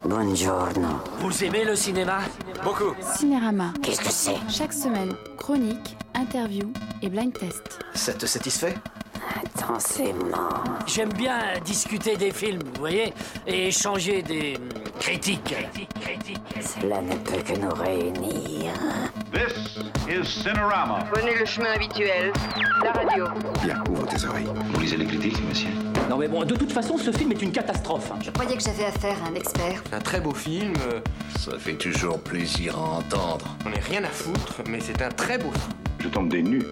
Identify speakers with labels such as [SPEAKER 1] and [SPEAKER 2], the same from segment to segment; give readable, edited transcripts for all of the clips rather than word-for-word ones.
[SPEAKER 1] Buongiorno.
[SPEAKER 2] Vous aimez le cinéma? Beaucoup.
[SPEAKER 3] Cinérama.
[SPEAKER 1] Qu'est-ce que c'est?
[SPEAKER 3] Chaque semaine, chronique, interview et blind test.
[SPEAKER 4] Ça te satisfait?
[SPEAKER 1] Intensément.
[SPEAKER 2] J'aime bien discuter des films, vous voyez, et échanger des critiques.
[SPEAKER 1] Cela ne peut que nous réunir.
[SPEAKER 5] This is Cinerama.
[SPEAKER 6] Prenez le chemin habituel, la radio.
[SPEAKER 7] Bien, ouvre tes oreilles.
[SPEAKER 8] Vous lisez les critiques, monsieur?
[SPEAKER 9] Non mais bon, de toute façon, ce film est une catastrophe.
[SPEAKER 6] Je croyais que j'avais affaire à un expert.
[SPEAKER 4] Un très beau film.
[SPEAKER 8] Ça fait toujours plaisir à entendre.
[SPEAKER 4] On n'est rien à foutre, mais c'est un très beau film.
[SPEAKER 5] Je tombe des nues.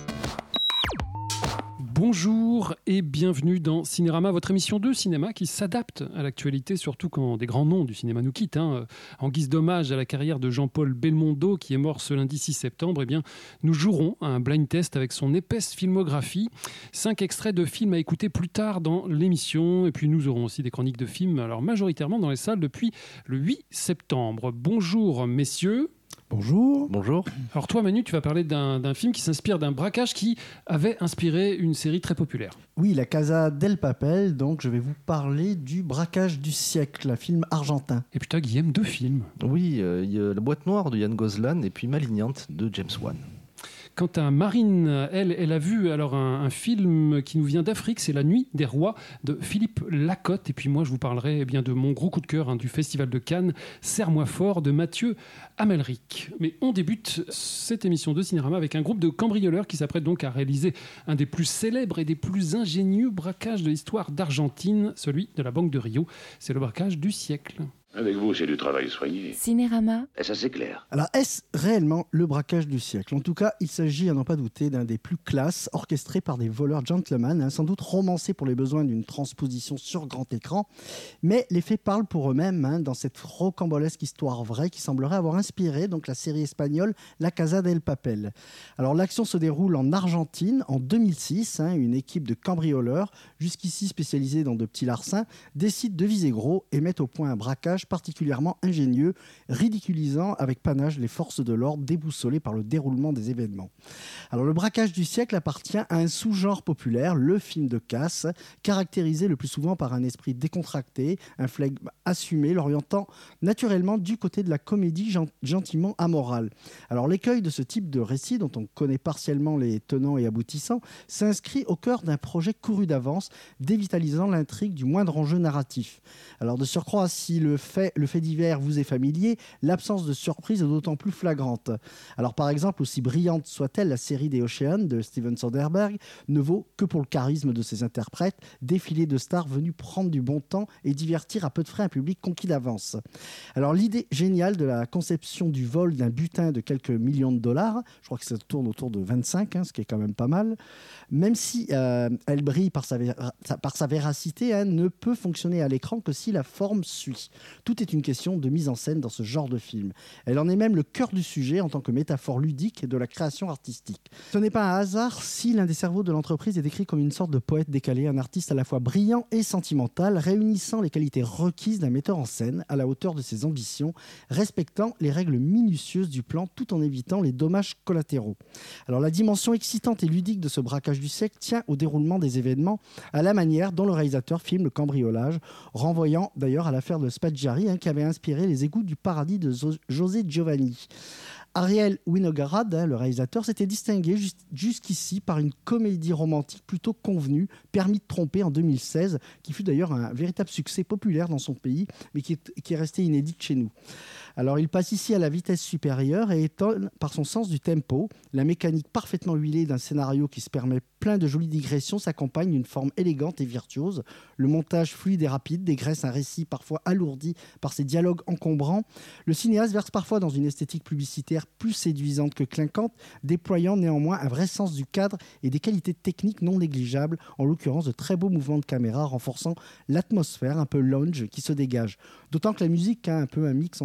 [SPEAKER 10] Bonjour et bienvenue dans Cinérama, votre émission de cinéma qui s'adapte à l'actualité, surtout quand des grands noms du cinéma nous quittent. En guise d'hommage à la carrière de Jean-Paul Belmondo, qui est mort ce lundi 6 septembre, eh bien, nous jouerons un blind test avec son épaisse filmographie. 5 extraits de films à écouter plus tard dans l'émission. Et puis nous aurons aussi des chroniques de films, alors majoritairement dans les salles depuis le 8 septembre. Bonjour messieurs.
[SPEAKER 11] Bonjour.
[SPEAKER 12] Bonjour.
[SPEAKER 10] Alors toi Manu, tu vas parler d'un film qui s'inspire d'un braquage qui avait inspiré une série très populaire.
[SPEAKER 11] Oui, La Casa del Papel, donc je vais vous parler du braquage du siècle, un film argentin.
[SPEAKER 10] Et putain Guillaume, 2 films.
[SPEAKER 12] Oui, il y a La Boîte Noire de Yann Gozlan et puis Malignante de James Wan.
[SPEAKER 10] Quant à Marine, elle a vu alors un film qui nous vient d'Afrique, c'est La Nuit des Rois de Philippe Lacotte. Et puis moi, je vous parlerai bien de mon gros coup de cœur du Festival de Cannes, Serre-moi fort de Mathieu Amalric. Mais on débute cette émission de Cinérama avec un groupe de cambrioleurs qui s'apprête donc à réaliser un des plus célèbres et des plus ingénieux braquages de l'histoire d'Argentine, celui de la Banque de Rio. C'est le braquage du siècle.
[SPEAKER 5] Avec vous, c'est du travail soigné.
[SPEAKER 3] Cinérama.
[SPEAKER 8] Et ça, c'est clair.
[SPEAKER 11] Alors, est-ce réellement le braquage du siècle? En tout cas, il s'agit, à n'en pas douter, d'un des plus classes, orchestré par des voleurs gentlemen, sans doute romancé pour les besoins d'une transposition sur grand écran. Mais les faits parlent pour eux-mêmes, dans cette rocambolesque histoire vraie qui semblerait avoir inspiré donc la série espagnole La Casa del Papel. Alors, l'action se déroule en Argentine en 2006. Une équipe de cambrioleurs, jusqu'ici spécialisée dans de petits larcins, décide de viser gros et met au point un braquage particulièrement ingénieux, ridiculisant avec panache les forces de l'ordre déboussolées par le déroulement des événements. Alors le braquage du siècle appartient à un sous-genre populaire, le film de casse, caractérisé le plus souvent par un esprit décontracté, un flegme assumé, l'orientant naturellement du côté de la comédie gentiment amorale. Alors l'écueil de ce type de récit, dont on connaît partiellement les tenants et aboutissants, s'inscrit au cœur d'un projet couru d'avance, dévitalisant l'intrigue du moindre enjeu narratif. Alors de surcroît, si le fait divers vous est familier, l'absence de surprise est d'autant plus flagrante. Alors par exemple, aussi brillante soit-elle, la série des Oceans de Steven Soderbergh ne vaut que pour le charisme de ses interprètes, défilé de stars venus prendre du bon temps et divertir à peu de frais un public conquis d'avance. Alors l'idée géniale de la conception du vol d'un butin de quelques millions de dollars, je crois que ça tourne autour de 25, ce qui est quand même pas mal, même si elle brille par sa véracité, ne peut fonctionner à l'écran que si la forme suit. Tout est une question de mise en scène dans ce genre de film. Elle en est même le cœur du sujet en tant que métaphore ludique de la création artistique. Ce n'est pas un hasard si l'un des cerveaux de l'entreprise est décrit comme une sorte de poète décalé, un artiste à la fois brillant et sentimental, réunissant les qualités requises d'un metteur en scène à la hauteur de ses ambitions, respectant les règles minutieuses du plan tout en évitant les dommages collatéraux. Alors la dimension excitante et ludique de ce braquage du siècle tient au déroulement des événements, à la manière dont le réalisateur filme le cambriolage, renvoyant d'ailleurs à l'affaire de Spaggiari, qui avait inspiré Les Égouts du paradis de José Giovanni. Ariel Winograd, le réalisateur, s'était distingué jusqu'ici par une comédie romantique plutôt convenue, Permis de tromper en 2016, qui fut d'ailleurs un véritable succès populaire dans son pays, mais qui est resté inédite chez nous. Alors il passe ici à la vitesse supérieure et étonne par son sens du tempo. La mécanique parfaitement huilée d'un scénario qui se permet plein de jolies digressions s'accompagne d'une forme élégante et virtuose. Le montage fluide et rapide dégraisse un récit parfois alourdi par ses dialogues encombrants. Le cinéaste verse parfois dans une esthétique publicitaire plus séduisante que clinquante, déployant néanmoins un vrai sens du cadre et des qualités techniques non négligeables, en l'occurrence de très beaux mouvements de caméra renforçant l'atmosphère un peu lounge qui se dégage. D'autant que la musique a un peu un mix entre le jazz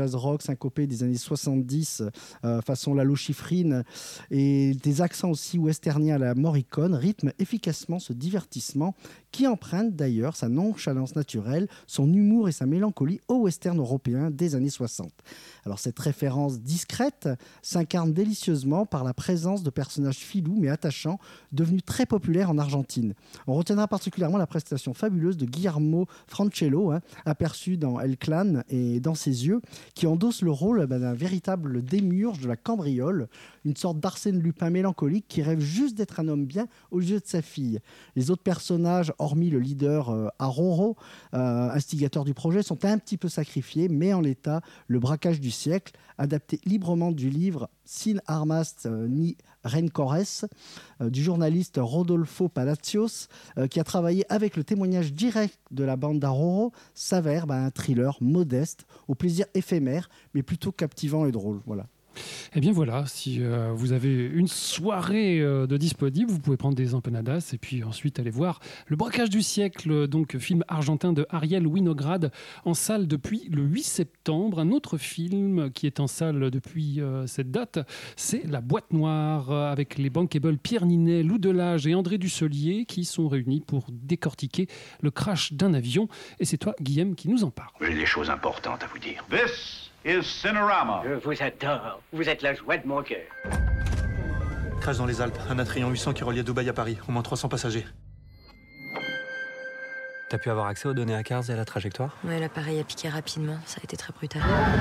[SPEAKER 11] jazz rock syncopé des années 70, façon Lalo Schifrin, et des accents aussi westerniens à la Morricone, rythment efficacement ce divertissement qui emprunte d'ailleurs sa nonchalance naturelle, son humour et sa mélancolie au western européen des années 60. Alors cette référence discrète s'incarne délicieusement par la présence de personnages filous mais attachants, devenus très populaires en Argentine. On retiendra particulièrement la prestation fabuleuse de Guillermo Francello, aperçu dans El Clan et Dans ses yeux, qui endosse le rôle d'un véritable démiurge de la cambriole, une sorte d'Arsène Lupin mélancolique qui rêve juste d'être un homme bien aux yeux de sa fille. Les autres personnages, hormis le leader Aroro, instigateur du projet, sont un petit peu sacrifiés, mais en l'état, le braquage du siècle, adapté librement du livre Sin armas ni rencores du journaliste Rodolfo Palacios, qui a travaillé avec le témoignage direct de la bande d'Aroro, s'avère un thriller modeste, au plaisir éphémère, mais plutôt captivant et drôle. Voilà.
[SPEAKER 10] Eh bien voilà, si vous avez une soirée de disponible, vous pouvez prendre des empanadas et puis ensuite aller voir Le braquage du siècle, donc film argentin de Ariel Winograd, en salle depuis le 8 septembre. Un autre film qui est en salle depuis cette date, c'est La Boîte Noire, avec les bankable Pierre Ninet, Lou Delage et André Dussolier qui sont réunis pour décortiquer le crash d'un avion. Et c'est toi, Guillaume, qui nous en parle.
[SPEAKER 8] J'ai des choses importantes à vous dire.
[SPEAKER 5] This is Cinerama.
[SPEAKER 2] Je vous adore. Vous êtes la joie de mon cœur.
[SPEAKER 7] Crash dans les Alpes, un Atrion 800 qui reliait Dubaï à Paris, au moins 300 passagers.
[SPEAKER 13] T'as pu avoir accès aux données à Cars et à la trajectoire ?
[SPEAKER 14] Ouais, l'appareil a piqué rapidement, ça a été très brutal.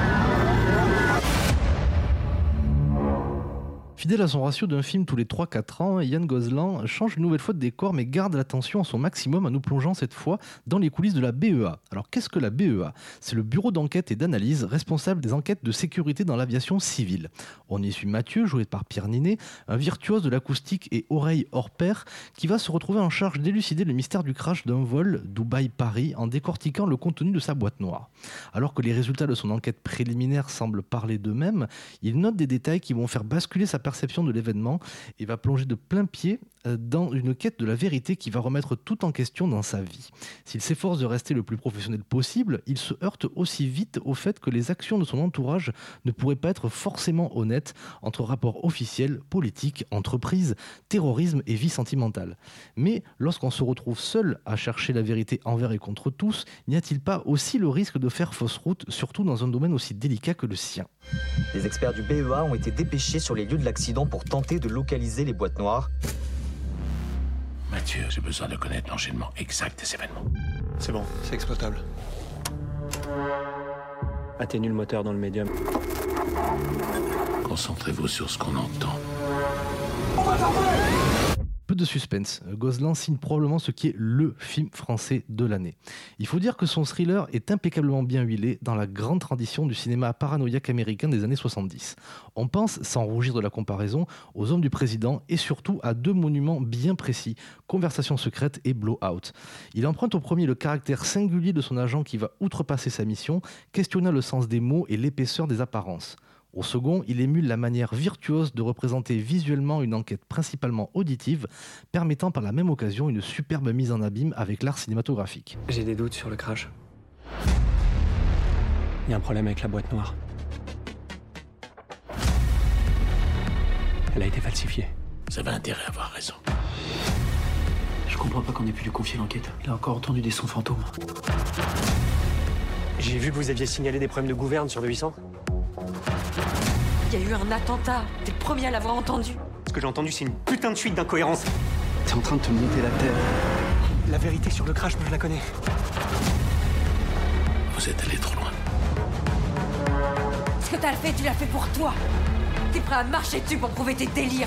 [SPEAKER 12] Fidèle à son ratio d'un film tous les 3-4 ans, Yann Gozlan change une nouvelle fois de décor mais garde l'attention à son maximum en nous plongeant cette fois dans les coulisses de la BEA. Alors qu'est-ce que la BEA ? C'est le bureau d'enquête et d'analyse responsable des enquêtes de sécurité dans l'aviation civile. On y suit Mathieu, joué par Pierre Ninet, un virtuose de l'acoustique et oreille hors pair, qui va se retrouver en charge d'élucider le mystère du crash d'un vol Dubaï-Paris en décortiquant le contenu de sa boîte noire. Alors que les résultats de son enquête préliminaire semblent parler d'eux-mêmes, il note des détails qui vont faire basculer sa perception de l'événement et va plonger de plein pied dans une quête de la vérité qui va remettre tout en question dans sa vie. S'il s'efforce de rester le plus professionnel possible, il se heurte aussi vite au fait que les actions de son entourage ne pourraient pas être forcément honnêtes entre rapports officiels, politiques, entreprises, terrorisme et vie sentimentale. Mais lorsqu'on se retrouve seul à chercher la vérité envers et contre tous, n'y a-t-il pas aussi le risque de faire fausse route, surtout dans un domaine aussi délicat que le sien ?
[SPEAKER 15] Les experts du BEA ont été dépêchés sur les lieux de l'accident pour tenter de localiser les boîtes noires.
[SPEAKER 8] Mathieu, j'ai besoin de connaître l'enchaînement exact des événements.
[SPEAKER 7] C'est bon, c'est exploitable.
[SPEAKER 13] Atténue le moteur dans le médium.
[SPEAKER 8] Concentrez-vous sur ce qu'on entend.
[SPEAKER 12] Peu de suspense, Gozlan signe probablement ce qui est le film français de l'année. Il faut dire que son thriller est impeccablement bien huilé dans la grande tradition du cinéma paranoïaque américain des années 70. On pense, sans rougir de la comparaison, aux Hommes du Président et surtout à deux monuments bien précis, Conversation secrète et Blowout. Il emprunte au premier le caractère singulier de son agent qui va outrepasser sa mission, questionnant le sens des mots et l'épaisseur des apparences. Au second, il émule la manière virtuose de représenter visuellement une enquête principalement auditive, permettant par la même occasion une superbe mise en abîme avec l'art cinématographique.
[SPEAKER 13] J'ai des doutes sur le crash. Il y a un problème avec la boîte noire. Elle a été falsifiée.
[SPEAKER 8] Vous avez intérêt à avoir raison.
[SPEAKER 9] Je comprends pas qu'on ait pu lui confier l'enquête. Il a encore entendu des sons fantômes.
[SPEAKER 7] J'ai vu que vous aviez signalé des problèmes de gouverne sur le 800.
[SPEAKER 14] Il y a eu un attentat. T'es le premier à l'avoir entendu.
[SPEAKER 7] Ce que j'ai entendu, c'est une putain de suite d'incohérences.
[SPEAKER 9] T'es en train de te monter la tête.
[SPEAKER 7] La vérité sur le crash, moi je la connais.
[SPEAKER 8] Vous êtes allé trop loin.
[SPEAKER 14] Ce que t'as fait, tu l'as fait pour toi. T'es prêt à marcher dessus pour prouver tes délires.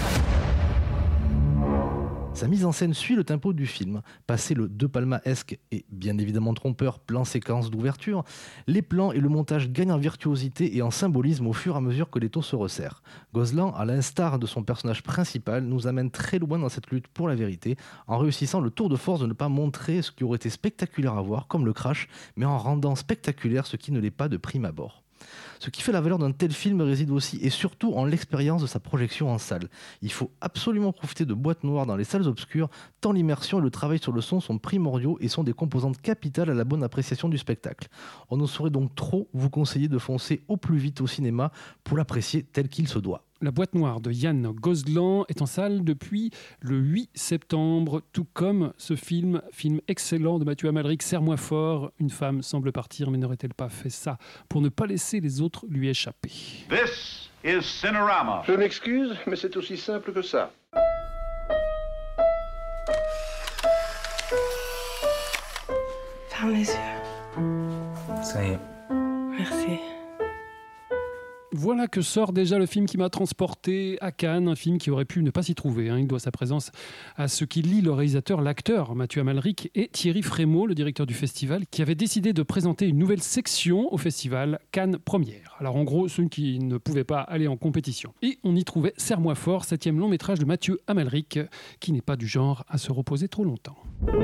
[SPEAKER 12] Sa mise en scène suit le tempo du film. Passé le De Palma-esque et bien évidemment trompeur plan-séquence d'ouverture, les plans et le montage gagnent en virtuosité et en symbolisme au fur et à mesure que les taux se resserrent. Gozlan, à l'instar de son personnage principal, nous amène très loin dans cette lutte pour la vérité, en réussissant le tour de force de ne pas montrer ce qui aurait été spectaculaire à voir, comme le crash, mais en rendant spectaculaire ce qui ne l'est pas de prime abord. Ce qui fait la valeur d'un tel film réside aussi et surtout en l'expérience de sa projection en salle. Il faut absolument profiter de boîtes noires dans les salles obscures, tant l'immersion et le travail sur le son sont primordiaux et sont des composantes capitales à la bonne appréciation du spectacle. On ne saurait donc trop vous conseiller de foncer au plus vite au cinéma pour l'apprécier tel qu'il se doit.
[SPEAKER 10] La boîte noire de Yann Gozlan est en salle depuis le 8 septembre, tout comme ce film excellent de Mathieu Amalric, Serre-moi fort. Une femme semble partir, mais n'aurait-elle pas fait ça pour ne pas laisser les autres lui échapper?
[SPEAKER 5] This is Cinerama.
[SPEAKER 4] Je m'excuse, mais c'est aussi simple que ça.
[SPEAKER 16] Ferme les yeux.
[SPEAKER 13] Ça y est.
[SPEAKER 16] Merci.
[SPEAKER 10] Voilà que sort déjà le film qui m'a transporté à Cannes, un film qui aurait pu ne pas s'y trouver. Il doit sa présence à ce qui lie le réalisateur, l'acteur Mathieu Amalric et Thierry Frémaux, le directeur du festival, qui avait décidé de présenter une nouvelle section au festival Cannes Première. Alors en gros, ceux qui ne pouvaient pas aller en compétition. Et on y trouvait Serre-moi fort, 7e long métrage de Mathieu Amalric, qui n'est pas du genre à se reposer trop longtemps.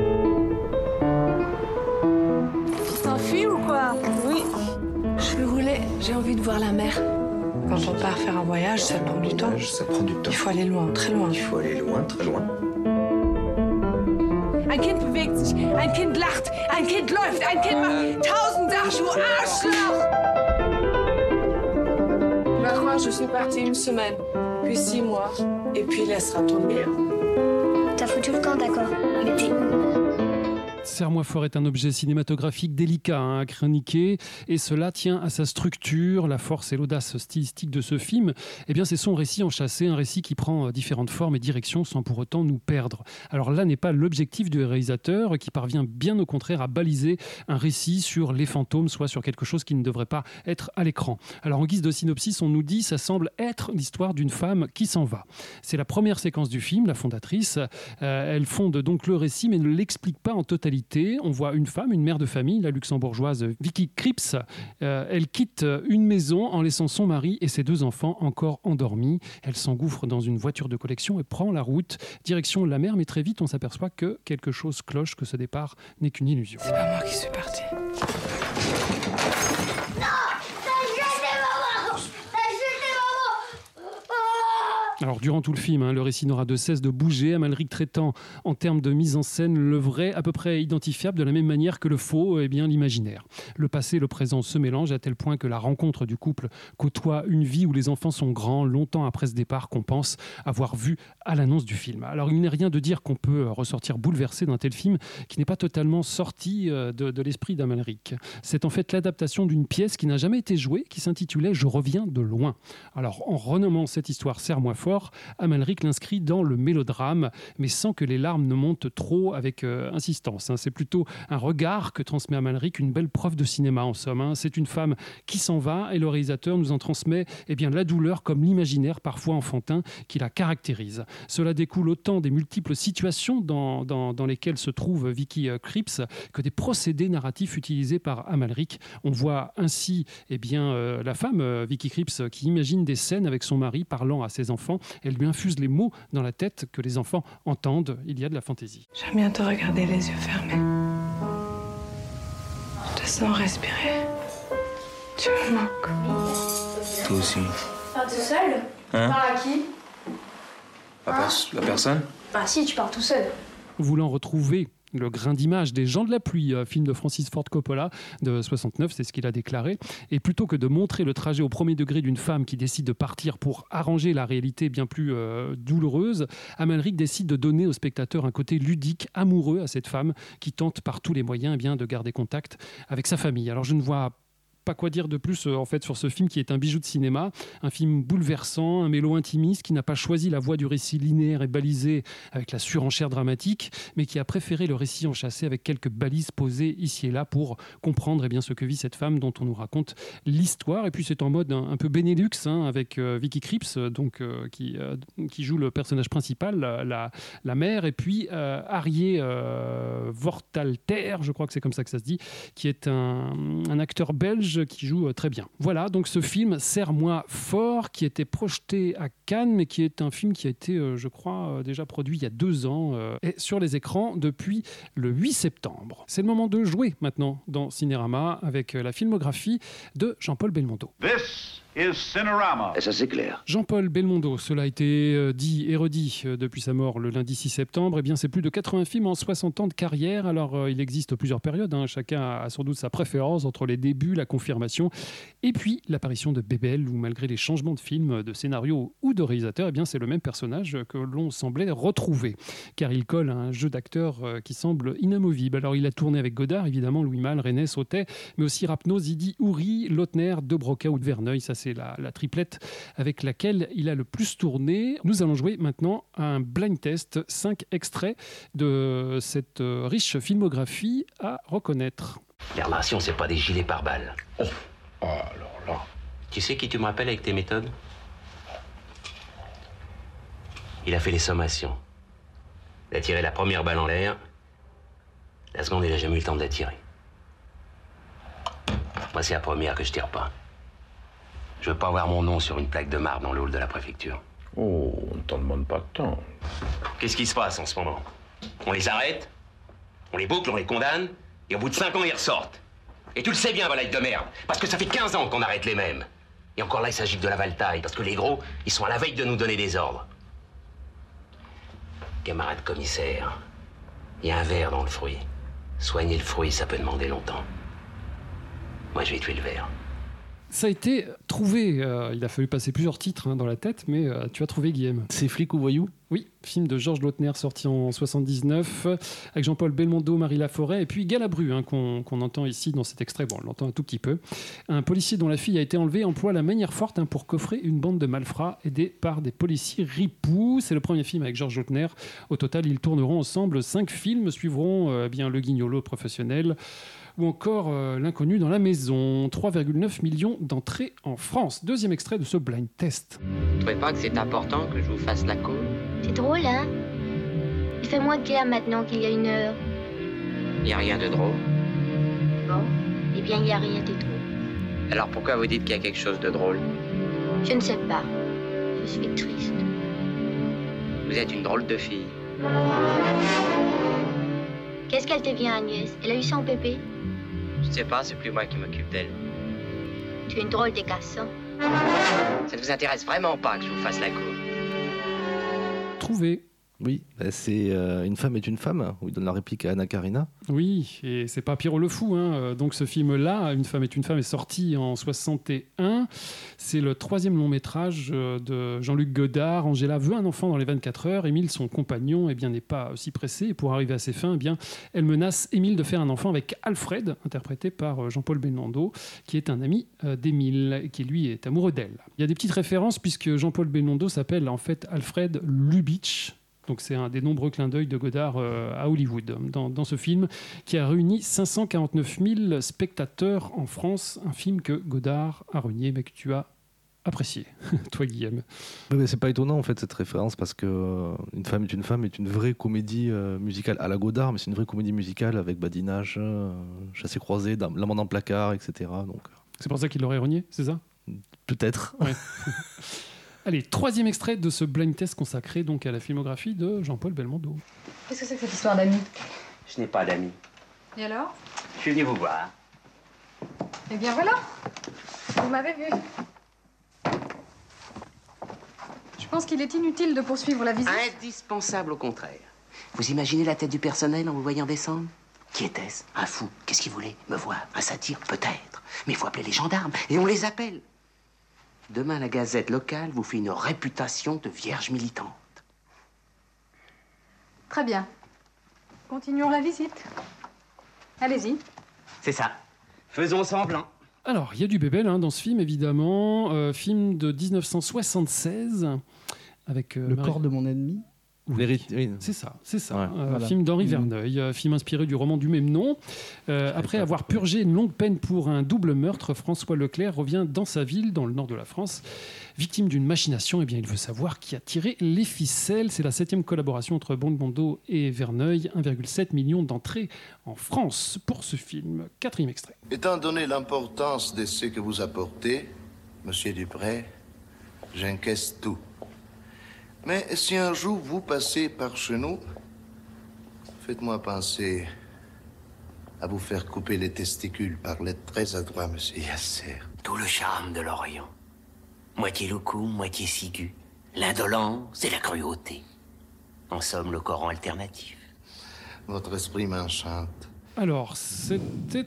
[SPEAKER 16] Tu t'enfuis ou quoi? Oui. Je veux rouler, j'ai envie de voir la mer. Quand on part faire un voyage, ça prend du temps.
[SPEAKER 4] Ça prend du temps.
[SPEAKER 16] Il faut aller loin, très loin.
[SPEAKER 4] Il faut aller loin, très loin.
[SPEAKER 16] Ein Kind bewegt sich, ein Kind lacht, ein Kind läuft, ein Kind macht 1000 Sachen, du Arschloch! Tu vas croire, je suis partie une semaine, puis 6 mois, et puis laissera tomber.
[SPEAKER 17] T'as foutu le camp, d'accord. Mais t'es où?
[SPEAKER 10] Serre-moi fort est un objet cinématographique délicat à chroniquer, et cela tient à sa structure. La force et l'audace stylistique de ce film, c'est son récit enchâssé, un récit qui prend différentes formes et directions sans pour autant nous perdre. Alors là n'est pas l'objectif du réalisateur, qui parvient bien au contraire à baliser un récit sur les fantômes, soit sur quelque chose qui ne devrait pas être à l'écran. Alors en guise de synopsis, on nous dit ça semble être l'histoire d'une femme qui s'en va. C'est la première séquence du film, la fondatrice. Elle fonde donc le récit mais ne l'explique pas en totalité. On voit une femme, une mère de famille, la luxembourgeoise Vicky Krieps. Elle quitte une maison en laissant son mari et ses 2 enfants encore endormis. Elle s'engouffre dans une voiture de collection et prend la route direction la mer. Mais très vite, on s'aperçoit que quelque chose cloche, que ce départ n'est qu'une illusion.
[SPEAKER 16] C'est pas moi qui suis partie.
[SPEAKER 10] Alors, durant tout le film, le récit n'aura de cesse de bouger, Amalric traitant en termes de mise en scène le vrai à peu près identifiable de la même manière que le faux, l'imaginaire. Le passé et le présent se mélangent à tel point que la rencontre du couple côtoie une vie où les enfants sont grands, longtemps après ce départ qu'on pense avoir vu à l'annonce du film. Alors, il n'est rien de dire qu'on peut ressortir bouleversé d'un tel film qui n'est pas totalement sorti de l'esprit d'Amalric. C'est en fait l'adaptation d'une pièce qui n'a jamais été jouée, qui s'intitulait « Je reviens de loin ». Alors, en renommant cette histoire « Serre-moi fort », Amalric l'inscrit dans le mélodrame, mais sans que les larmes ne montent trop avec insistance. C'est plutôt un regard que transmet Amalric, une belle preuve de cinéma en somme. C'est une femme qui s'en va et le réalisateur nous en transmet la douleur comme l'imaginaire parfois enfantin qui la caractérise. Cela découle autant des multiples situations dans lesquelles se trouve Vicky Krieps que des procédés narratifs utilisés par Amalric. On voit ainsi la femme Vicky Krieps qui imagine des scènes avec son mari parlant à ses enfants. Elle lui infuse les mots dans la tête que les enfants entendent. Il y a de la fantaisie.
[SPEAKER 16] J'aime bien te regarder les yeux fermés. Je te sens respirer. Tu me manques.
[SPEAKER 13] Toi aussi.
[SPEAKER 17] Pas tout seul? Tu
[SPEAKER 13] Hein?
[SPEAKER 17] parles à qui?
[SPEAKER 13] La personne?
[SPEAKER 17] Bah si, tu pars tout seul.
[SPEAKER 10] Voulant retrouver le grain d'image des Gens de la pluie, film de Francis Ford Coppola de 69, c'est ce qu'il a déclaré. Et plutôt que de montrer le trajet au premier degré d'une femme qui décide de partir pour arranger la réalité bien plus douloureuse, Amalric décide de donner au spectateur un côté ludique, amoureux à cette femme qui tente par tous les moyens de garder contact avec sa famille. Alors je ne vois pas quoi dire de plus en fait sur ce film qui est un bijou de cinéma, un film bouleversant, un mélo intimiste qui n'a pas choisi la voie du récit linéaire et balisé avec la surenchère dramatique, mais qui a préféré le récit enchâssé avec quelques balises posées ici et là pour comprendre ce que vit cette femme dont on nous raconte l'histoire. Et puis c'est en mode un peu Benelux avec Vicky Krieps qui joue le personnage principal, la mère, et puis Arié Vortalter, je crois que c'est comme ça que ça se dit, qui est un acteur belge personnage qui joue très bien. Voilà, donc ce film Serre-moi fort, qui était projeté à Cannes, mais qui est un film qui a été, je crois, déjà produit il y a 2 ans, et sur les écrans depuis le 8 septembre. C'est le moment de jouer maintenant dans Cinérama avec la filmographie de Jean-Paul Belmondo.
[SPEAKER 5] This is Cinerama.
[SPEAKER 4] Et ça, c'est clair.
[SPEAKER 10] Jean-Paul Belmondo, cela a été dit et redit depuis sa mort le lundi 6 septembre. Eh bien, c'est plus de 80 films en 60 ans de carrière. Alors, il existe plusieurs périodes. Chacun a sans doute sa préférence entre les débuts, la confirmation et puis l'apparition de Bébel, où malgré les changements de film, de scénario ou de réalisateur, eh bien, c'est le même personnage que l'on semblait retrouver. Car il colle à un jeu d'acteurs qui semble inamovible. Alors, il a tourné avec Godard, évidemment, Louis Malle, René Sautet, mais aussi Rapneau, Zidi, Houry, Lautner, De Broca ou de Verneuil. Ça, c'est la triplette avec laquelle il a le plus tourné. Nous allons jouer maintenant à un blind test, 5 extraits de cette riche filmographie à reconnaître.
[SPEAKER 18] Les Martiens, c'est pas des gilets pare-balles.
[SPEAKER 8] Oh, alors là.
[SPEAKER 18] Tu sais qui tu me rappelles avec tes méthodes? Il a fait les sommations. Il a tiré la première balle en l'air. La seconde, il a jamais eu le temps de la tirer. Moi, c'est la première que je tire pas. Je veux pas avoir mon nom sur une plaque de marbre dans le hall de la préfecture.
[SPEAKER 13] Oh, on ne t'en demande pas de temps.
[SPEAKER 18] Qu'est-ce qui se passe en ce moment? On les arrête, on les boucle, on les condamne, et au bout de 5 ans, ils ressortent. Et tu le sais bien, Volaille de merde, parce que ça fait 15 ans qu'on arrête les mêmes. Et encore là, il s'agit de la valetaille, parce que les gros, ils sont à la veille de nous donner des ordres. Camarade commissaire, il y a un ver dans le fruit. Soigner le fruit, ça peut demander longtemps. Moi, je vais tuer le ver.
[SPEAKER 10] Ça a été trouvé, il a fallu passer plusieurs titres dans la tête, mais tu as trouvé, Guillaume.
[SPEAKER 12] C'est Flic ou Voyou?
[SPEAKER 10] Oui, film de Georges Lautner sorti en 79, avec Jean-Paul Belmondo, Marie Laforêt, et puis Galabru, qu'on entend ici dans cet extrait, bon, on l'entend un tout petit peu. Un policier dont la fille a été enlevée emploie la manière forte pour coffrer une bande de malfrats aidés par des policiers ripoux. C'est le premier film avec Georges Lautner. Au total, ils tourneront ensemble 5 films, suivront bien Le Guignolo professionnel, ou encore L'inconnu dans la maison. 3,9 millions d'entrées en France. Deuxième extrait de ce blind test.
[SPEAKER 18] Vous trouvez pas que c'est important que je vous fasse la cour?
[SPEAKER 17] C'est drôle, hein? Il fait moins clair maintenant qu'il y a 1 heure.
[SPEAKER 18] Y a rien de drôle.
[SPEAKER 17] Bon, eh bien, il n'y a rien de drôle.
[SPEAKER 18] Alors pourquoi vous dites qu'il y a quelque chose de drôle?
[SPEAKER 17] Je ne sais pas. Je suis triste.
[SPEAKER 18] Vous êtes une drôle de fille.
[SPEAKER 17] Qu'est-ce qu'elle devient, Agnès? Elle a eu son bébé?
[SPEAKER 18] Je sais pas, c'est plus moi qui m'occupe d'elle.
[SPEAKER 17] Tu es une drôle de garçon.
[SPEAKER 18] Ça ne vous intéresse vraiment pas que je vous fasse la cour?
[SPEAKER 10] Trouvé.
[SPEAKER 12] Oui, c'est Une femme est une femme, où il donne la réplique à Anna Karina.
[SPEAKER 10] Oui, et c'est pas Pierrot le Fou. Donc ce film-là, Une femme est une femme, est sorti en 61. C'est le 3e long métrage de Jean-Luc Godard. Angela veut un enfant dans les 24 heures. Émile, son compagnon, n'est pas aussi pressé. Et pour arriver à ses fins, elle menace Émile de faire un enfant avec Alfred, interprété par Jean-Paul Belmondo, qui est un ami d'Émile, qui lui est amoureux d'elle. Il y a des petites références, puisque Jean-Paul Belmondo s'appelle en fait Alfred Lubitsch. Donc c'est un des nombreux clins d'œil de Godard à Hollywood dans ce film qui a réuni 549 000 spectateurs en France, un film que Godard a renié mais que tu as apprécié, toi Guillaume.
[SPEAKER 12] Mais c'est pas étonnant en fait cette référence parce que Une femme est une vraie comédie musicale à la Godard, mais c'est une vraie comédie musicale avec badinage, chassé-croisé, l'amant dans le placard, etc. Donc...
[SPEAKER 10] C'est pour ça qu'il l'aurait renié, c'est ça?
[SPEAKER 12] Peut-être.
[SPEAKER 10] Ouais. Allez, 3e extrait de ce blind test consacré donc à la filmographie de Jean-Paul Belmondo.
[SPEAKER 16] Qu'est-ce que c'est que cette histoire d'amis?
[SPEAKER 18] Je n'ai pas d'amis.
[SPEAKER 16] Et alors?
[SPEAKER 18] Je suis venu vous voir.
[SPEAKER 16] Eh bien voilà, vous m'avez vu. Je pense qu'il est inutile de poursuivre la visite.
[SPEAKER 18] Indispensable au contraire. Vous imaginez la tête du personnel en vous voyant descendre? Qui était-ce? Un fou. Qu'est-ce qu'il voulait? Me voir? Un satire? Peut-être. Mais il faut appeler les gendarmes. Et on les appelle. Demain, la Gazette locale vous fait une réputation de vierge militante.
[SPEAKER 16] Très bien. Continuons la visite. Allez-y.
[SPEAKER 18] C'est ça. Faisons semblant.
[SPEAKER 10] Alors, il y a du Bébel dans ce film, évidemment. Film de 1976. Avec,
[SPEAKER 11] Le corps de mon ennemi.
[SPEAKER 10] Oui. C'est ça.
[SPEAKER 12] Ouais.
[SPEAKER 10] Voilà. Film d'Henri Verneuil, film inspiré du roman du même nom. Après avoir purgé une longue peine pour un double meurtre, François Leclerc revient dans sa ville, dans le nord de la France. Victime d'une machination, il veut savoir qui a tiré les ficelles. C'est la 7e collaboration entre Belmondo et Verneuil. 1,7 million d'entrées en France pour ce film. 4e extrait.
[SPEAKER 19] Étant donné l'importance de ce que vous apportez, Monsieur Dupré, j'encaisse tout. Mais si un jour vous passez par chez nous, faites-moi penser à vous faire couper les testicules par l'être très adroit, Monsieur Yasser.
[SPEAKER 18] Tout le charme de l'Orient. Moitié loukoum, moitié cigu. L'indolence et la cruauté. En somme, le Coran alternatif.
[SPEAKER 19] Votre esprit m'enchante.
[SPEAKER 10] Alors, c'était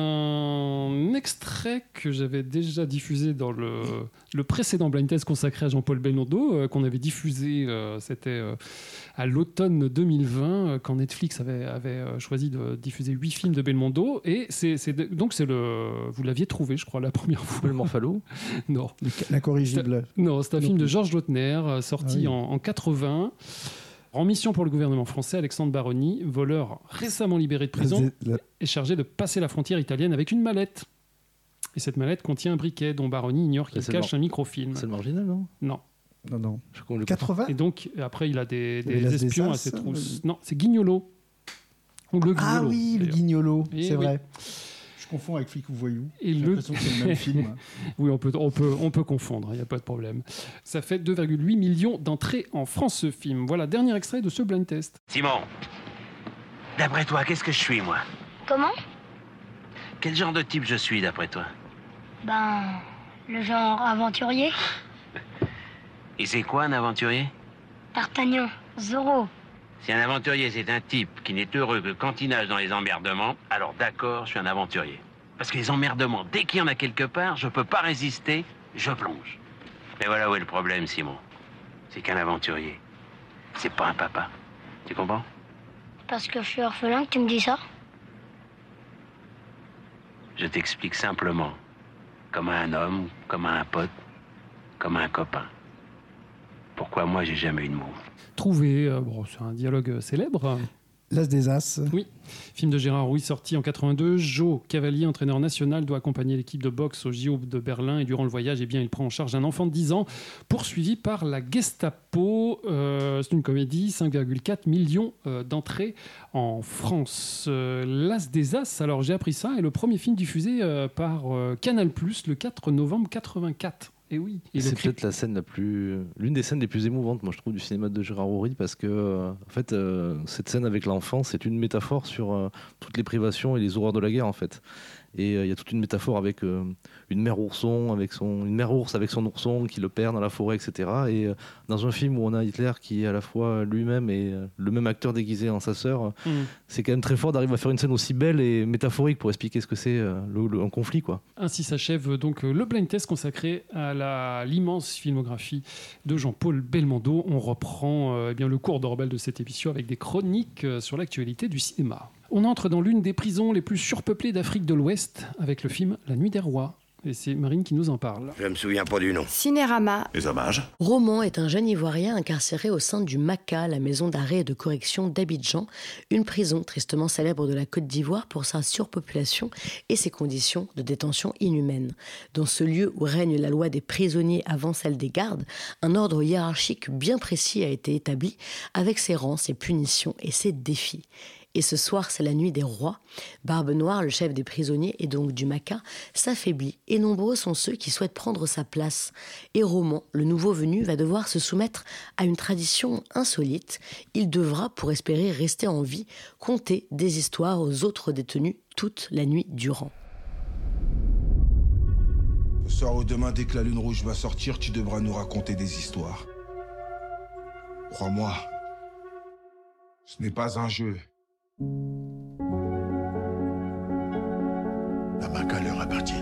[SPEAKER 10] un extrait que j'avais déjà diffusé dans le précédent Blind Test consacré à Jean-Paul Belmondo, qu'on avait diffusé, c'était à l'automne 2020, quand Netflix avait choisi de diffuser 8 films de Belmondo. Et vous l'aviez trouvé, je crois, la première fois.
[SPEAKER 12] Le Morphalo.
[SPEAKER 10] Non.
[SPEAKER 11] L'incorrigible.
[SPEAKER 10] C'est un film de Georges Lautner, sorti en 80. En mission pour le gouvernement français, Alexandre Baroni, voleur récemment libéré de prison, est chargé de passer la frontière italienne avec une mallette. Et cette mallette contient un briquet dont Baroni ignore qu'il cache un microfilm.
[SPEAKER 12] C'est le Marginal, non ?
[SPEAKER 10] Non.
[SPEAKER 11] 80 ?
[SPEAKER 10] Et donc, après, il a des espions à ses trousses. Non, c'est Guignolo. Ou le Guignolo.
[SPEAKER 11] Ah oui, le Guignolo, c'est
[SPEAKER 10] oui.
[SPEAKER 11] vrai. Je confonds avec Flic ou Voyou.
[SPEAKER 10] J'ai
[SPEAKER 11] l'impression que c'est le même film.
[SPEAKER 10] Oui, on peut confondre, il n'y a pas de problème. Ça fait 2,8 millions d'entrées en France, ce film. Voilà, dernier extrait de ce blind test.
[SPEAKER 18] Simon, d'après toi, qu'est-ce que je suis, moi ?
[SPEAKER 17] Comment ?
[SPEAKER 18] Quel genre de type je suis, d'après toi ?
[SPEAKER 17] Le genre aventurier.
[SPEAKER 18] Et c'est quoi, un aventurier ?
[SPEAKER 17] D'Artagnan, Zorro.
[SPEAKER 18] Si un aventurier, c'est un type qui n'est heureux que quand il nage dans les emmerdements, alors d'accord, je suis un aventurier. Parce que les emmerdements, dès qu'il y en a quelque part, je peux pas résister, je plonge. Mais voilà où est le problème, Simon. C'est qu'un aventurier, c'est pas un papa. Tu comprends ?
[SPEAKER 17] Parce que je suis orphelin que tu me dis ça ?
[SPEAKER 18] Je t'explique simplement. Comme à un homme, comme à un pote, comme à un copain. Pourquoi moi, j'ai jamais eu de mots.
[SPEAKER 10] Trouvé, c'est un dialogue célèbre.
[SPEAKER 11] L'As des As.
[SPEAKER 10] Oui, film de Gérard Rouy sorti en 82. Joe Cavalier, entraîneur national, doit accompagner l'équipe de boxe au JO de Berlin et durant le voyage, il prend en charge un enfant de 10 ans poursuivi par la Gestapo. C'est une comédie, 5,4 millions d'entrées en France. L'As des As, alors j'ai appris ça, est le premier film diffusé par Canal+, le 4 novembre 84. Et oui. Et
[SPEAKER 12] c'est peut-être l'une des scènes les plus émouvantes, moi je trouve, du cinéma de Gérard Rouy, parce que en fait, cette scène avec l'enfant, c'est une métaphore sur toutes les privations et les horreurs de la guerre, en fait. Et il y a toute une métaphore avec une mère ours avec son ourson qui le perd dans la forêt, etc. Et dans un film où on a Hitler qui est à la fois lui-même et le même acteur déguisé en sa sœur, c'est quand même très fort d'arriver à faire une scène aussi belle et métaphorique pour expliquer ce que c'est un conflit, quoi.
[SPEAKER 10] Ainsi s'achève donc le blind test consacré à l'immense filmographie de Jean-Paul Belmondo. On reprend le cours d'Orbel de cette émission avec des chroniques sur l'actualité du cinéma. On entre dans l'une des prisons les plus surpeuplées d'Afrique de l'Ouest avec le film La Nuit des Rois. Et c'est Marine qui nous en parle.
[SPEAKER 20] Je me souviens pas du nom.
[SPEAKER 16] Cinérama.
[SPEAKER 20] Les hommages.
[SPEAKER 21] Roman est un jeune Ivoirien incarcéré au sein du MACA, la maison d'arrêt et de correction d'Abidjan, une prison tristement célèbre de la Côte d'Ivoire pour sa surpopulation et ses conditions de détention inhumaines. Dans ce lieu où règne la loi des prisonniers avant celle des gardes, un ordre hiérarchique bien précis a été établi avec ses rangs, ses punitions et ses défis. Et ce soir, c'est la nuit des rois. Barbe Noire, le chef des prisonniers et donc du MACA, s'affaiblit et nombreux sont ceux qui souhaitent prendre sa place. Et Roman, le nouveau venu, va devoir se soumettre à une tradition insolite. Il devra, pour espérer rester en vie, conter des histoires aux autres détenus toute la nuit durant.
[SPEAKER 22] Ce soir ou demain, dès que la lune rouge va sortir, tu devras nous raconter des histoires. Crois-moi, ce n'est pas un jeu.
[SPEAKER 20] La MACA leur appartient.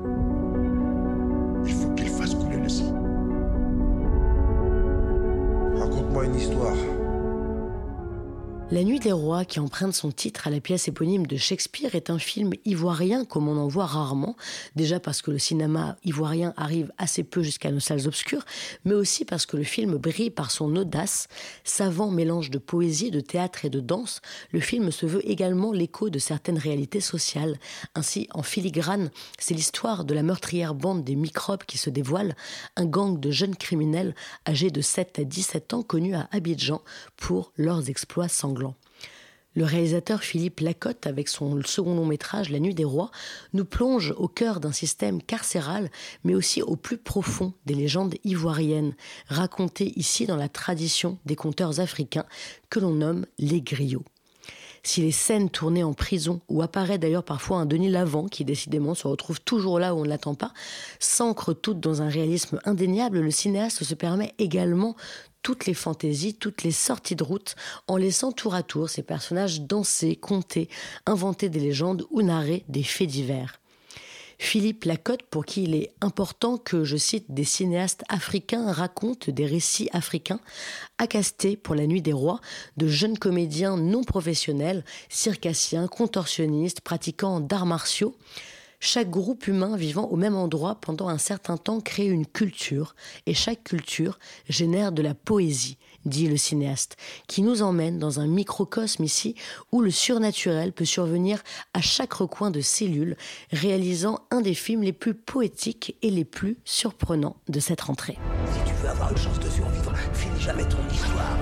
[SPEAKER 20] Il faut qu'ils fassent couler le sang.
[SPEAKER 22] Raconte-moi une histoire.
[SPEAKER 21] La Nuit des Rois, qui emprunte son titre à la pièce éponyme de Shakespeare, est un film ivoirien comme on en voit rarement. Déjà parce que le cinéma ivoirien arrive assez peu jusqu'à nos salles obscures, mais aussi parce que le film brille par son audace. Savant mélange de poésie, de théâtre et de danse, le film se veut également l'écho de certaines réalités sociales. Ainsi, en filigrane, c'est l'histoire de la meurtrière bande des microbes qui se dévoile, un gang de jeunes criminels âgés de 7 à 17 ans connus à Abidjan pour leurs exploits sanglants. Le réalisateur Philippe Lacotte, avec son second long-métrage La Nuit des Rois, nous plonge au cœur d'un système carcéral, mais aussi au plus profond des légendes ivoiriennes, racontées ici dans la tradition des conteurs africains que l'on nomme les griots. Si les scènes tournées en prison, où apparaît d'ailleurs parfois un Denis Lavant, qui décidément se retrouve toujours là où on ne l'attend pas, s'ancrent toutes dans un réalisme indéniable, le cinéaste se permet également toutes les fantaisies, toutes les sorties de route, en laissant tour à tour ces personnages danser, conter, inventer des légendes ou narrer des faits divers. Philippe Lacotte, pour qui il est important que, je cite, des cinéastes africains racontent des récits africains, a casté pour La Nuit des Rois de jeunes comédiens non professionnels, circassiens, contorsionnistes, pratiquants d'arts martiaux. Chaque groupe humain vivant au même endroit pendant un certain temps crée une culture, et chaque culture génère de la poésie, dit le cinéaste, qui nous emmène dans un microcosme ici où le surnaturel peut survenir à chaque recoin de cellule, réalisant un des films les plus poétiques et les plus surprenants de cette rentrée.
[SPEAKER 1] Si tu veux avoir une chance de survivre, finis jamais ton histoire.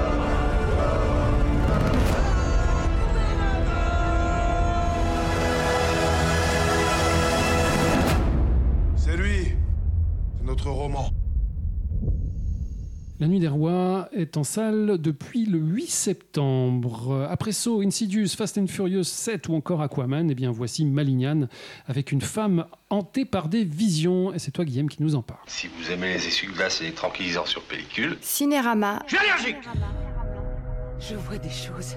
[SPEAKER 22] C'est lui, c'est notre roman.
[SPEAKER 10] La Nuit des Rois est en salle depuis le 8 septembre. Après Saw, Insidious, Fast and Furious 7 ou encore Aquaman, eh bien voici Malignane avec une femme hantée par des visions. Et c'est toi, Guillaume, qui nous en parle.
[SPEAKER 20] Si vous aimez les essuie-glaces et les tranquillisants sur pellicule...
[SPEAKER 16] Cinérama.
[SPEAKER 1] Je suis allergique.
[SPEAKER 14] Je vois des choses.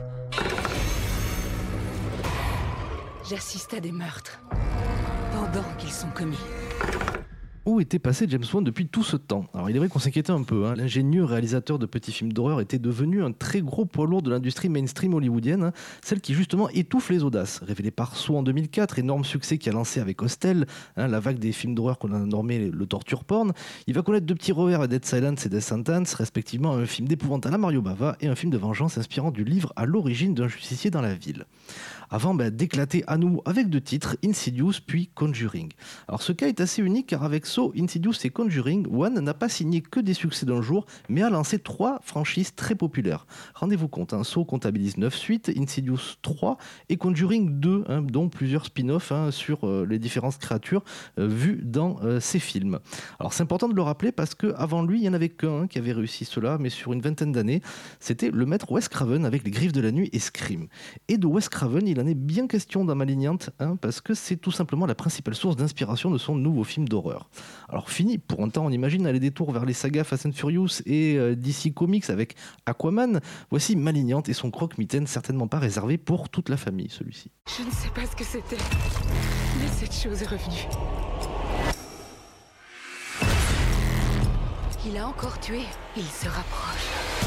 [SPEAKER 14] J'assiste à des meurtres pendant qu'ils sont commis.
[SPEAKER 12] Où était passé James Wan depuis tout ce temps? Alors il est vrai qu'on s'inquiétait un peu, hein. L'ingénieux réalisateur de petits films d'horreur était devenu un très gros poids lourd de l'industrie mainstream hollywoodienne, hein, celle qui justement étouffe les audaces. Révélé par Saw en 2004, énorme succès qui a lancé avec Hostel, hein, la vague des films d'horreur qu'on a nommé le torture porn, il va connaître deux petits revers à Dead Silence et Death Sentence, respectivement un film d'épouvante à la Mario Bava et un film de vengeance inspirant du livre À l'origine d'un justicier dans la ville. Avant d'éclater à nouveau avec deux titres, Insidious puis Conjuring. Alors ce cas est assez unique car avec Saw, Insidious et Conjuring, Wan n'a pas signé que des succès d'un jour, mais a lancé 3 franchises très populaires. Rendez-vous compte, hein, Saw comptabilise 9 suites, Insidious 3 et Conjuring 2, hein, dont plusieurs spin-offs sur les différentes créatures vues dans ces films. Alors c'est important de le rappeler parce qu'avant lui, il n'y en avait qu'un qui avait réussi cela, mais sur une vingtaine d'années, c'était le maître Wes Craven avec Les Griffes de la Nuit et Scream. Et de Wes Craven, il en est bien question dans Malignante, hein, parce que c'est tout simplement la principale source d'inspiration de son nouveau film d'horreur. Alors fini, pour un temps on imagine aller des tours vers les sagas Fast and Furious et DC Comics avec Aquaman, voici Malignante et son croque-mitaine certainement pas réservé pour toute la famille celui-ci.
[SPEAKER 14] Je ne sais pas ce que c'était, mais cette chose est revenue. Il a encore tué, il se rapproche.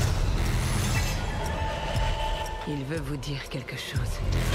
[SPEAKER 14] Il veut vous dire quelque chose.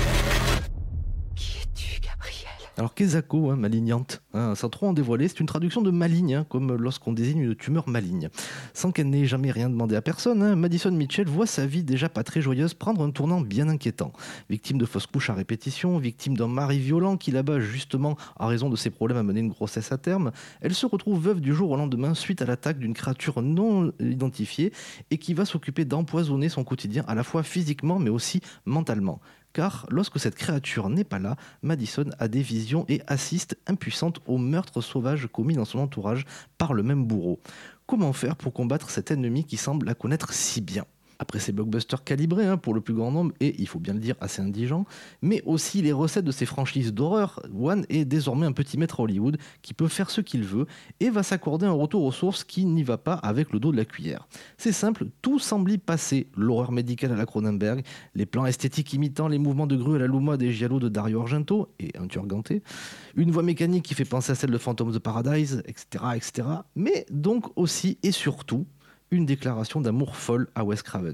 [SPEAKER 14] Qui es-tu, Gabriel?
[SPEAKER 12] Alors Kezako, hein, Malignante, hein, sans trop en dévoiler, c'est une traduction de maligne, hein, comme lorsqu'on désigne une tumeur maligne. Sans qu'elle n'ait jamais rien demandé à personne, hein, Madison Mitchell voit sa vie déjà pas très joyeuse prendre un tournant bien inquiétant. Victime de fausses couches à répétition, victime d'un mari violent qui là-bas justement a raison de ses problèmes à mener une grossesse à terme, elle se retrouve veuve du jour au lendemain suite à l'attaque d'une créature non identifiée et qui va s'occuper d'empoisonner son quotidien à la fois physiquement mais aussi mentalement. Car lorsque cette créature n'est pas là, Madison a des visions et assiste impuissante aux meurtres sauvages commis dans son entourage par le même bourreau. Comment faire pour combattre cet ennemi qui semble la connaître si bien ? Après ces blockbusters calibrés, hein, pour le plus grand nombre, et il faut bien le dire, assez indigents, mais aussi les recettes de ces franchises d'horreur, Wan est désormais un petit maître à Hollywood qui peut faire ce qu'il veut et va s'accorder un retour aux sources qui n'y va pas avec le dos de la cuillère. C'est simple, tout semble y passer, l'horreur médicale à la Cronenberg, les plans esthétiques imitant les mouvements de grue à la Luma des Giallo de Dario Argento et un Turganté, une voix mécanique qui fait penser à celle de Phantom of the Paradise, etc., etc., mais donc aussi et surtout une déclaration d'amour folle à Wes Craven.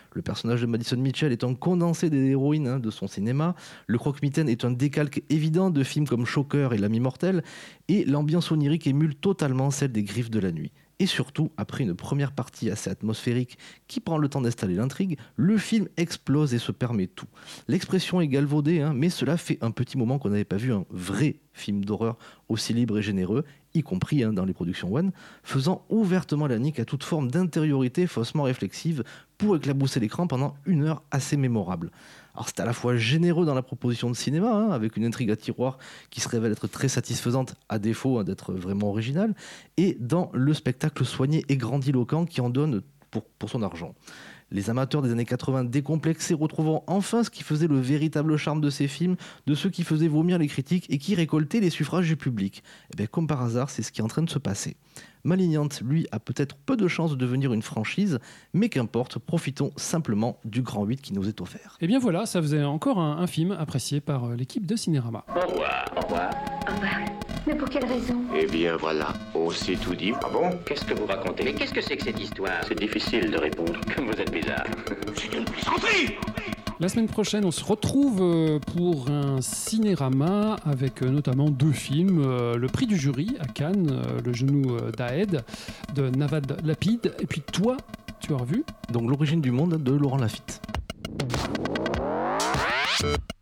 [SPEAKER 12] Le personnage de Madison Mitchell est un condensé des héroïnes de son cinéma. Le croque-mitaine est un décalque évident de films comme Shocker et L'Ami mortel. Et l'ambiance onirique émule totalement celle des Griffes de la nuit. Et surtout, après une première partie assez atmosphérique qui prend le temps d'installer l'intrigue, le film explose et se permet tout. L'expression est galvaudée, mais cela fait un petit moment qu'on n'avait pas vu un vrai film d'horreur aussi libre et généreux, y compris dans les productions One, faisant ouvertement la nique à toute forme d'intériorité faussement réflexive pour éclabousser l'écran pendant une heure assez mémorable. Alors c'est à la fois généreux dans la proposition de cinéma, avec une intrigue à tiroir qui se révèle être très satisfaisante à défaut d'être vraiment originale, et dans le spectacle soigné et grandiloquent qui en donne pour son argent. Les amateurs des années 80 décomplexés retrouveront enfin ce qui faisait le véritable charme de ces films, de ceux qui faisaient vomir les critiques et qui récoltaient les suffrages du public. Et bien, comme par hasard, c'est ce qui est en train de se passer. Malignante, lui, a peut-être peu de chances de devenir une franchise, mais qu'importe, profitons simplement du grand 8 qui nous est offert.
[SPEAKER 10] Et bien voilà, ça faisait encore un film apprécié par l'équipe de Cinérama.
[SPEAKER 3] Au revoir. Au revoir.
[SPEAKER 17] Au revoir. Mais pour quelle raison?
[SPEAKER 3] Eh bien voilà, on s'est tout dit. Ah bon? Qu'est-ce que vous racontez? Mais qu'est-ce que c'est que cette histoire? C'est difficile de répondre, comme vous êtes bizarre. C'est une plaisanterie!
[SPEAKER 10] La semaine prochaine, on se retrouve pour un Cinérama avec notamment 2 films. Le prix du jury à Cannes, Le genou d'Aed de Navad Lapid. Et puis toi, tu as revu
[SPEAKER 12] donc L'origine du monde de Laurent Lafitte.